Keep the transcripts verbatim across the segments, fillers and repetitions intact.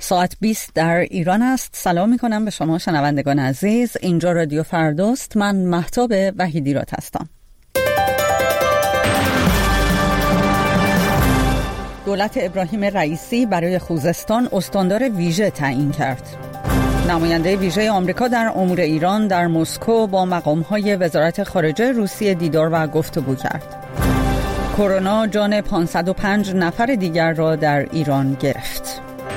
ساعت بیست در ایران است. سلام می کنم به شما شنوندگان عزیز. اینجا رادیو فرداست. من مهتاب وحیدیرات هستم. دولت ابراهیم رئیسی برای خوزستان استاندار ویژه تعیین کرد. نماینده ویژه آمریکا در امور ایران در مسکو با مقام‌های وزارت خارجه روسیه دیدار و گفتگو کرد. کرونا جان پانصد و پنج نفر دیگر را در ایران گرفت.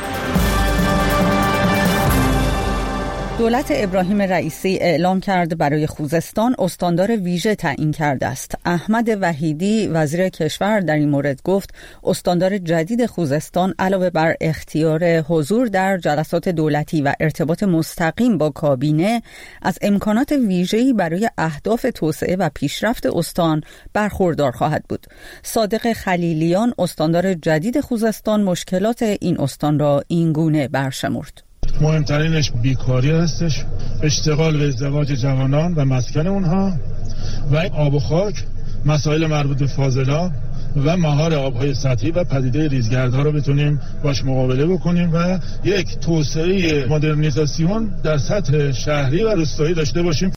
دولت ابراهیم رئیسی اعلام کرد برای خوزستان استاندار ویژه تعیین کرده است. احمد وحیدی وزیر کشور در این مورد گفت استاندار جدید خوزستان علاوه بر اختیار حضور در جلسات دولتی و ارتباط مستقیم با کابینه از امکانات ویژه‌ای برای اهداف توسعه و پیشرفت استان برخوردار خواهد بود. صادق خلیلیان استاندار جدید خوزستان مشکلات این استان را این گونه برشمرد. مهمترینش بیکاری هستش، اشتغال و ازدواج جوانان و مسکن اونها و آب و خاک، مسائل مربوط به فاضلاب و مهار آبهای سطحی و پدیده ریزگردها رو بتونیم باش مقابله بکنیم و یک توسعه مدرنیزاسیون در سطح شهری و روستایی داشته باشیم.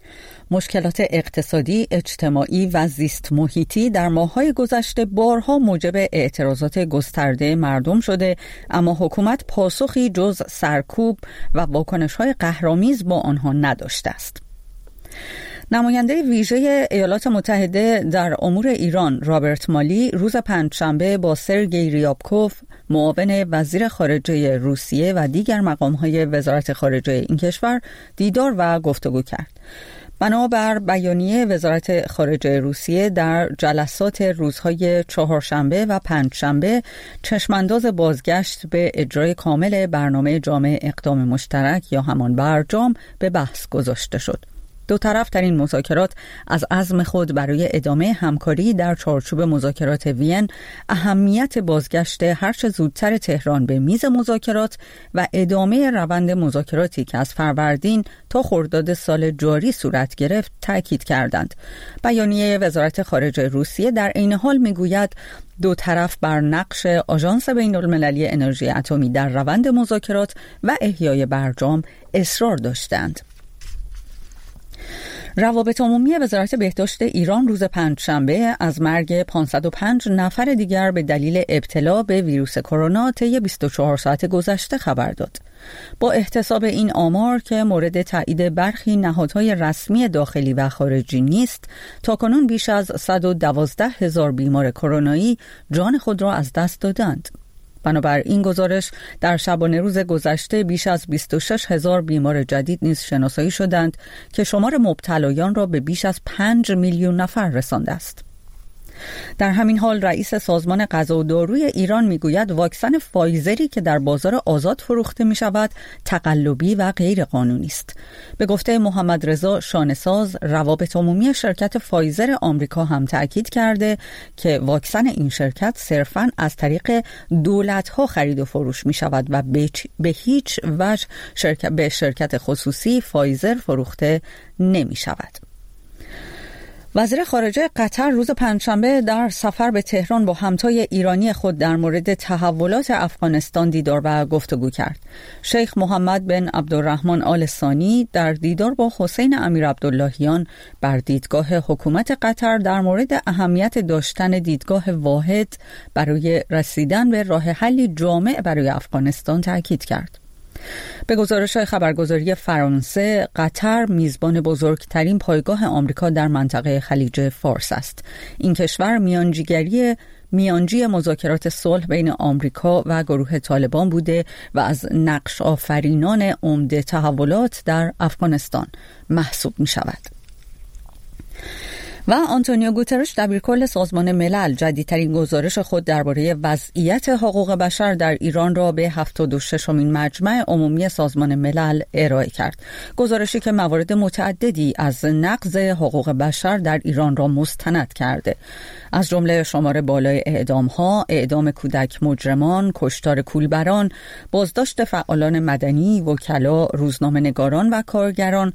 مشکلات اقتصادی، اجتماعی و زیست محیطی در ماه‌های گذشته بارها موجب اعتراضات گسترده مردم شده، اما حکومت پاسخی جز سرکوب و واکنش‌های قهرآمیز با آنها نداشته است. نماینده ویژه ایالات متحده در امور ایران رابرت مالی روز پنجشنبه با سرگئی ریابکوف معاون وزیر خارجه روسیه و دیگر مقام‌های وزارت خارجه این کشور دیدار و گفتگو کرد. بنابر بیانیه وزارت خارجه روسیه در جلسات روزهای چهارشنبه و پنجشنبه چشمانداز بازگشت به اجرای کامل برنامه جامع اقدام مشترک یا همان برجام به بحث گذاشته شد. دو طرف در این مذاکرات از عزم خود برای ادامه همکاری در چارچوب مذاکرات وین، اهمیت بازگشت هرچه زودتر تهران به میز مذاکرات و ادامه روند مذاکراتی که از فروردین تا خرداد سال جاری صورت گرفت تاکید کردند. بیانیه وزارت خارجه روسیه در عین حال میگوید دو طرف بر نقش آژانس بین‌المللی انرژی اتمی در روند مذاکرات و احیای برجام اصرار داشتند. روابط عمومی وزارت بهداشت ایران روز پنجشنبه از مرگ پانصد و پنج نفر دیگر به دلیل ابتلا به ویروس کرونا طی بیست و چهار ساعت گذشته خبر داد. با احتساب این آمار که مورد تایید برخی نهادهای رسمی داخلی و خارجی نیست، تاکنون بیش از صد و دوازده هزار بیمار کرونایی جان خود را از دست دادند. بنابر این گزارش در شبانه روز گذشته بیش از بیست و شش هزار بیمار جدید نیز شناسایی شدند که شمار مبتلایان را به بیش از پنج میلیون نفر رسانده است. در همین حال رئیس سازمان غذا و داروی ایران میگوید واکسن فایزری که در بازار آزاد فروخته می شود تقلبی و غیر قانونی است. به گفته محمد رضا شانه‌ساز، روابط عمومی شرکت فایزر آمریکا هم تأکید کرده که واکسن این شرکت صرفاً از طریق دولت‌ها خرید و فروش می شود و به هیچ وجه شرکت به شرکت خصوصی فایزر فروخته نمی شود. وزیر خارجه قطر روز پنجشنبه در سفر به تهران با همتای ایرانی خود در مورد تحولات افغانستان دیدار و گفتگو کرد. شیخ محمد بن عبدالرحمن آل ثانی در دیدار با حسین امیر عبداللهیان بر دیدگاه حکومت قطر در مورد اهمیت داشتن دیدگاه واحد برای رسیدن به راه حلی جامع برای افغانستان تاکید کرد. به گزارش خبرگزاری فرانسه، قطر میزبان بزرگترین پایگاه آمریکا در منطقه خلیج فارس است. این کشور میانجیگری میانجی مذاکرات صلح بین آمریکا و گروه طالبان بوده و از نقش آفرینان عمده تحولات در افغانستان محسوب می شود. و آنتونیو گوترش دبیرکل سازمان ملل جدیدترین گزارش خود درباره وضعیت حقوق بشر در ایران را به هفتاد و ششمین مجمع عمومی سازمان ملل ارائه کرد. گزارشی که موارد متعددی از نقض حقوق بشر در ایران را مستند کرده، از جمله شمار بالای اعدام‌ها، اعدام کودک مجرمان، کشتار کولبران، بازداشت فعالان مدنی، وکلا، روزنامه‌نگاران و کارگران،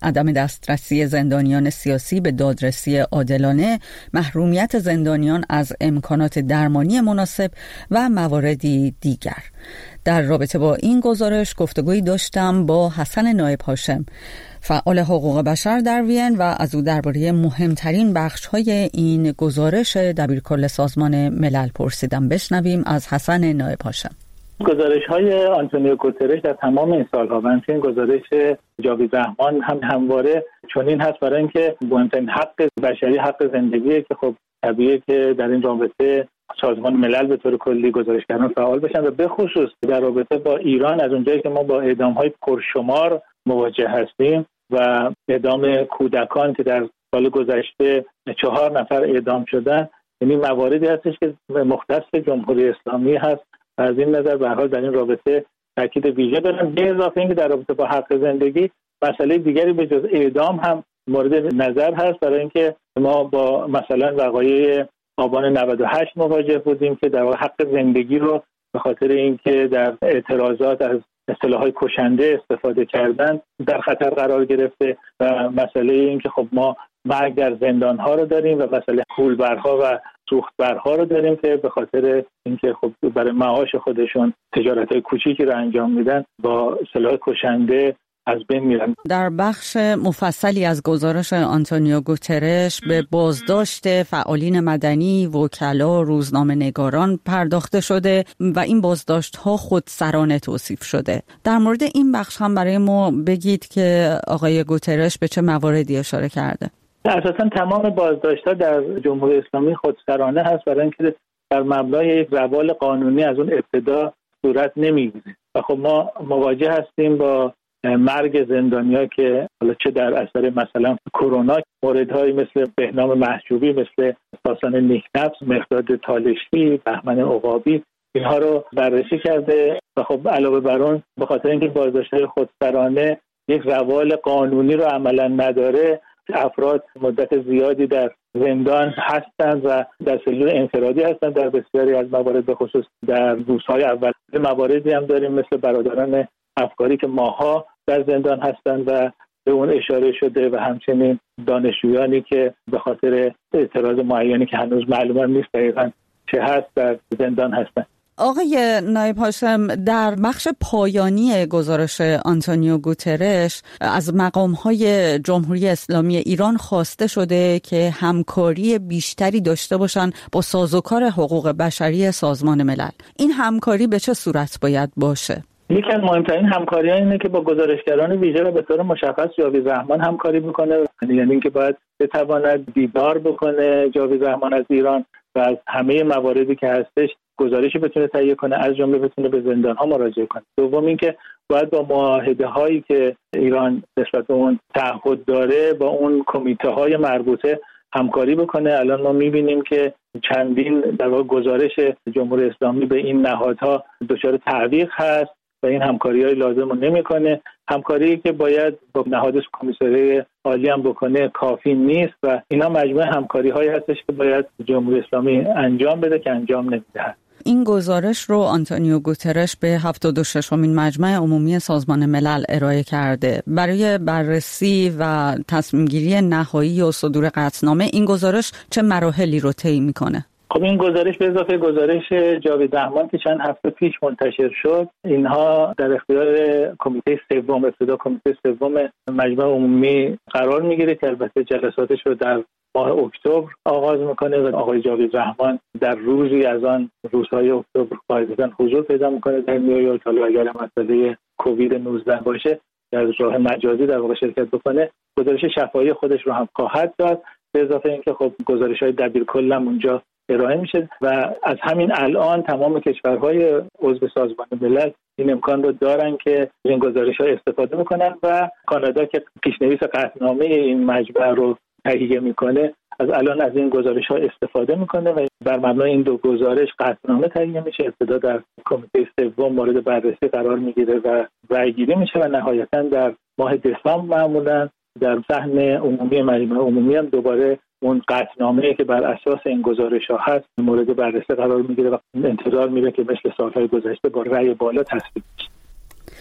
عدم دسترسی زندانیان سیاسی به دادرسی عادلانه، محرومیت زندانیان از امکانات درمانی مناسب و مواردی دیگر. در رابطه با این گزارش گفتگویی داشتم با حسن نایب هاشم، فعال حقوق بشر در وین، و از او درباره مهمترین بخش‌های این گزارش دبیرکل سازمان ملل پرسیدم. بشنویم از حسن نایب هاشم. گزارش‌های آنتونیو گوترش در تمام این سال‌ها و همچنین گزارش جاوید رحمان هم همواره چنین هست، برای اینکه مهمترین حق بشری حق زندگیه که خب طبیعیه که در این رابطه سازمان ملل به طور کلی گزارشگران فعال بشن و به خصوص در رابطه با ایران، از اونجایی که ما با اعدام‌های پرشمار مواجه هستیم و اعدام کودکان که در سال گذشته چهار نفر اعدام شدن، یعنی مواردی هستش که مختص جمهوری اسلامی هست. از این نظر به هر حال در این رابطه تاکید ویژه دارم. به اضافه اینکه در رابطه با حق زندگی مسئله دیگری به جز اعدام هم مورد نظر هست، برای اینکه ما با مثلا وقایع آبان نود و هشت مواجه بودیم که در واقع حق زندگی رو به خاطر اینکه در اعتراضات از اصطلاحات کشنده استفاده کردن در خطر قرار گرفته و مسئله اینکه خب ما مرگ در زندان‌ها رو داریم و مسئله خولبرها و سوختبرها رو داریم که به خاطر اینکه خب برای معاش خودشون تجارت‌های کوچیکی رو انجام میدن با سلاح کشنده از بین میرن. در بخش مفصلی از گزارش آنتونیو گوترش به بازداشت فعالین مدنی، وکلا، روزنامه‌نگاران پرداخته شده و این بازداشت‌ها خودسرانه توصیف شده. در مورد این بخش هم برای ما بگید که آقای گوترش به چه مواردی اشاره کرده. اساساً تمام بازداشت‌ها در جمهوری اسلامی خودسرانه هست، برای اینکه در مبنای یک روال قانونی از اون ابتدا صورت نمیگیره و خب ما مواجه هستیم با مرگ زندانیا که حالا چه در اثر مثلا کرونا، موردهایی مثل بهنام محجوبی، مثل ساسان نیکنفس، مقداد تالشی، بهمن عقابی، اینها رو بررسی کرده و خب علاوه بر اون به خاطر اینکه بازداشت‌های خودسرانه یک روال قانونی رو عملا نداره، افراد مدت زیادی در زندان هستند و در سلول انفرادی هستند در بسیاری از موارد، به خصوص در روزهای اول. مواردی هم داریم مثل برادران افکاری که ماها در زندان هستند و به اون اشاره شده و همچنین دانشجویانی که به خاطر اعتراض معینی که هنوز معلوم نیست دقیقاً چه هست در زندان هستند. آقای نایب هاشم، در بخش پایانی گزارش آنتونیو گوترش از مقام‌های جمهوری اسلامی ایران خواسته شده که همکاری بیشتری داشته باشن با سازوکار حقوق بشری سازمان ملل. این همکاری به چه صورت باید باشه؟ یکی از مهمترین همکاری‌ها اینه که با گزارشگران ویژه و به طور مشخص جاوید رحمان همکاری میکنه، یعنی اینکه باید بتواند دیدار بکنه جاوید رحمان از ایران و از همه مواردی که هستش گزارشی بتونه تهیه کنه، از جمله بتونه به زندان‌ها مراجعه کنه. دوم اینکه باید با معاهده‌هایی که ایران نسبت به اون تعهد داره با اون کمیته‌های مربوطه همکاری بکنه. الان ما می‌بینیم که چندین در واقع گزارش جمهوری اسلامی به این نهادها دچار تعویق هست و این همکاری‌های لازم رو نمی‌کنه. همکاری که باید با نهاد کمیسیون عالی هم بکنه کافی نیست و اینا مجموعه همکاری‌هایی هستش که باید جمهوری اسلامی انجام بده که انجام نمی‌دهد. این گزارش رو آنتونیو گوترش به هفتاد و ششمین مجمع عمومی سازمان ملل ارائه کرده. برای بررسی و تصمیم گیری نهایی و صدور قطعنامه این گزارش چه مراحلی رو طی می‌کنه؟ خب این گزارش به اضافه گزارش جاوید رحمان که چند هفته پیش منتشر شد، اینها در اختیار کمیته سوم، ابتدا کمیته سوم مجمع عمومی قرار میگیره که البته جلساتش رو در ماه اکتبر آغاز میکنه و آقای جاوید رحمان در روزی از آن روزهای اکتبر قاعدتاً حضور پیدا میکنه در نیویورک. حالا اگر مسئله کووید نوزده باشه در راه مجازی در واقع شرکت بکنه. گزارش شفاهی خودش رو هم خواهد داد، به اضافه اینکه خب گزارش‌های دبیرکل هم اونجا ارائه میشه و از همین الان تمام کشورهای عضو سازمان ملل این امکان رو دارن که این گزارش‌ها استفاده بکنن و کانادا که پیشنویس قطعنامه این مجمع رو تهیه میکنه از الان از این گزارش‌ها استفاده میکنه و بر مبنای این دو گزارش قطعنامه تهیه میشه، ابتدا در کمیته سوم مورد بررسی قرار میگیره و رأی‌گیری میشه و نهایتاً در ماه دسامبر معمولاً در صحن عمومی مجمع عمومی هم دوباره اون قطعنامه‌ای که بر اساس این گزارش‌ها هست مورد بررسی قرار میگیره و انتظار میره که مثل سال‌های گذشته با رأی بالا تصویب بشه.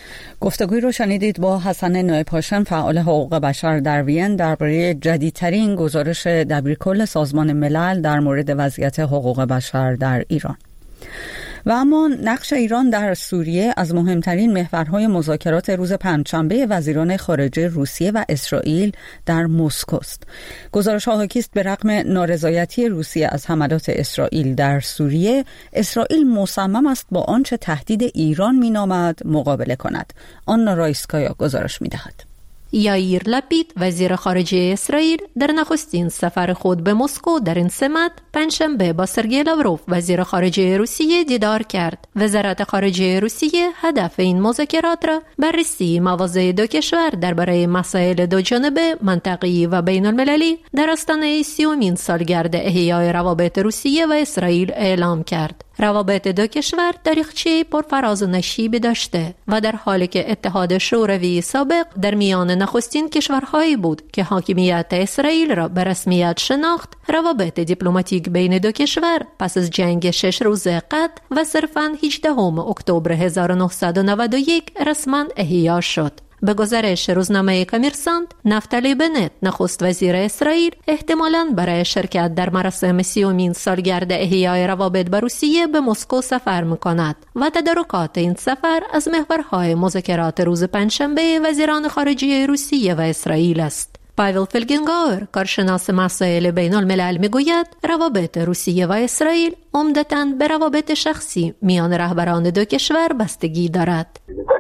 گفتگوی رو شنیدید با حسن نایب هاشم، فعال حقوق بشر در وین، درباره جدیدترین گزارش دبیرکل سازمان ملل در مورد وضعیت حقوق بشر در ایران. و اما نقش ایران در سوریه از مهمترین محورهای مذاکرات روز پنجشنبه وزیران خارجه روسیه و اسرائیل در مسکو است. گزارش‌ها حاکی است به رغم نارضایتی روسیه از حملات اسرائیل در سوریه، اسرائیل مصمم است با آنچه تهدید ایران می‌نامد مقابله کند. آنا رایسکایا گزارش می‌دهد. یائیر لپید وزیر خارجه اسرائیل در نخستین سفر خود به مسکو در این سمت پنجشنبه با سرگئی لاوروف وزیر خارجه روسیه دیدار کرد. وزارت خارجه روسیه هدف این مذاکرات را بررسی مواضع دو کشور درباره مسائل دو جانبه، منطقه‌ای و بین المللی در آستانه سیومین سالگرد احیای روابط روسیه و اسرائیل اعلام کرد. روابط دو کشور تاریخچه پرفراز و نشیبی داشته و در حالی که اتحاد شوروی سابق در میان نخستین کشورهایی بود که حاکمیت اسرائیل را به رسمیت شناخت، روابط دیپلماتیک بین دو کشور پس از جنگ شش روزه قطع و صرفاً هجدهم اکتبر هزار و نهصد و نود و یک رسما احیا شد. به گزارش روزنامه کامرسانت، نفتالی بنت نخست وزیر اسرائیل احتمالاً برای شرکت در مراسم سیومین سالگرد احیای روابط با روسیه به مسکو سفر می‌کند و تدارکات این سفر از محورهای مذاکرات روز پنجشنبه وزیران خارجه روسیه و اسرائیل است. پاول فلگنگاور، کارشناس مسائل بین الملل، میگوید روابط روسیه و اسرائیل عمدتاً به روابط شخصی میان رهبران دو کشور بستگی دارد.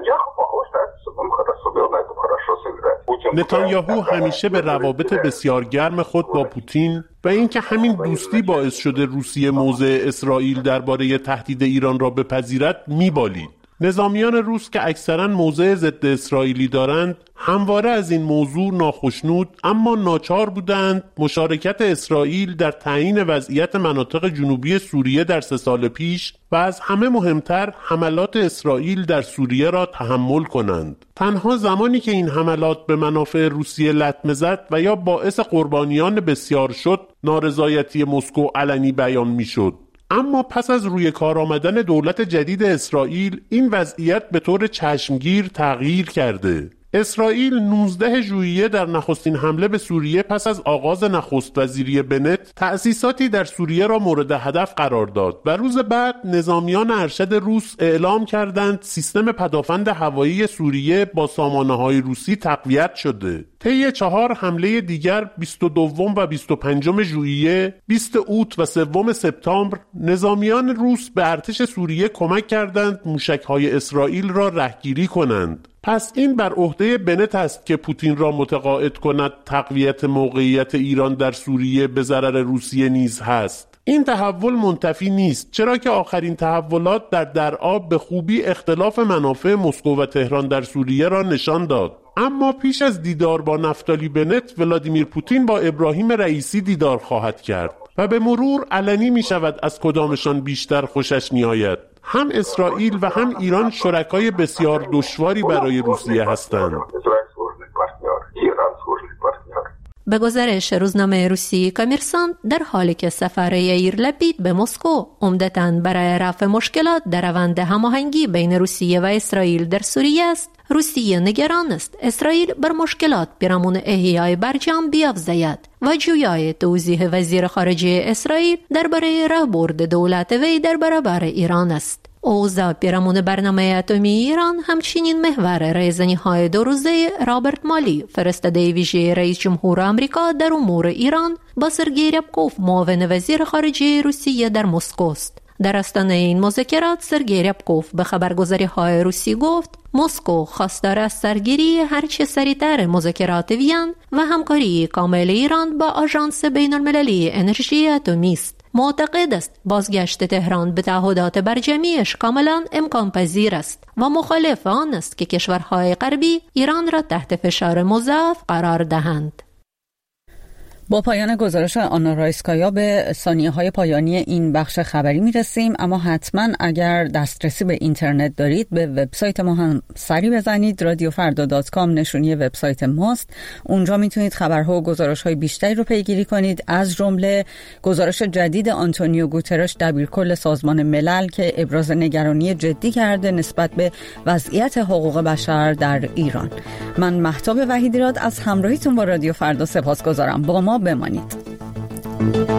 نتانیاهو همیشه به روابط بسیار گرم خود با پوتین و اینکه همین دوستی باعث شده روسیه موضع اسرائیل درباره تهدید ایران را بپذیرد میبالید. نظامیان روس که اکثراً موضع ضد اسرائیلی دارند همواره از این موضوع ناخشنود اما ناچار بودند مشارکت اسرائیل در تعیین وضعیت مناطق جنوبی سوریه در سه سال پیش و از همه مهمتر حملات اسرائیل در سوریه را تحمل کنند. تنها زمانی که این حملات به منافع روسیه لطمه زد و یا باعث قربانیان بسیار شد، نارضایتی مسکو علنی بیان می‌شد. اما پس از روی کار آمدن دولت جدید اسرائیل این وضعیت به طور چشمگیر تغییر کرده. اسرائیل نوزدهم ژوئیه در نخستین حمله به سوریه پس از آغاز نخست وزیری بنت تأسیساتی در سوریه را مورد هدف قرار داد و روز بعد نظامیان ارشد روس اعلام کردند سیستم پدافند هوایی سوریه با سامانه‌های روسی تقویت شده. طی چهار حمله دیگر بیست و دوم و بیست و پنجم ژوئیه، بیست اوت و سوم سپتامبر نظامیان روس به ارتش سوریه کمک کردند موشک‌های اسرائیل را رهگیری کنند. پس این بر عهده بنت است که پوتین را متقاعد کند تقویت موقعیت ایران در سوریه به ضرر روسیه نیز هست. این تحول منتفی نیست، چرا که آخرین تحولات در درعا به خوبی اختلاف منافع مسکو و تهران در سوریه را نشان داد. اما پیش از دیدار با نفتالی بنت، ولادیمیر پوتین با ابراهیم رئیسی دیدار خواهد کرد و به مرور علنی می شود از کدامشان بیشتر خوشش می آید. هم اسرائیل و هم ایران شرکای بسیار دشواری برای روسیه هستند. به گزارش روزنامه روسی کامرسانت، در حالی که سفر یائیر لپید به مسکو عمدتاً برای رفع مشکلات در روند هماهنگی بین روسیه و اسرائیل در سوریه است، روسیه نگران است اسرائیل بر مشکلات پیرامون احیای برجام بیفزاید و جویای توضیح وزیر خارجه اسرائیل درباره راهبرد دولت وی در برابر ایران است. اوضاع پیرامون برنامه اتمی ایران همچنین محور رایزنی‌های دو روزه رابرت مالی، فرستاده ویژه رئیس جمهور آمریکا در امور ایران، با سرگئی ریابکوف، معاون وزیر خارجه روسیه، در مسکو است. در آستانه این مذاکرات سرگئی ریابکوف به خبرگزاری‌های روسی گفت مسکو خواستار از سرگیری هرچه سریعتر مذاکرات وین و همکاری کامل ایران با آژانس بین‌المللی انرژی اتمی است. معتقد است بازگشت تهران به تعهدات برجمیش کاملا امکان پذیر است و مخالف آن است که کشورهای غربی ایران را تحت فشار مضاعف قرار دهند. با پایان گزارش آنا رایسکایا به ثانیه‌های پایانی این بخش خبری میرسیم، اما حتما اگر دسترسی به اینترنت دارید به وبسایت ما هم سری بزنید. رادیو فردا دات کام نشونی وبسایت ماست. اونجا میتونید خبرها و گزارش‌های بیشتری رو پیگیری کنید، از جمله گزارش جدید آنتونیو گوترش دبیرکل سازمان ملل که ابراز نگرانی جدی کرده نسبت به وضعیت حقوق بشر در ایران. من مهتاب وحیدی‌راد از همراهیتون با رادیو فردا سپاسگزارم. با ما بمانید.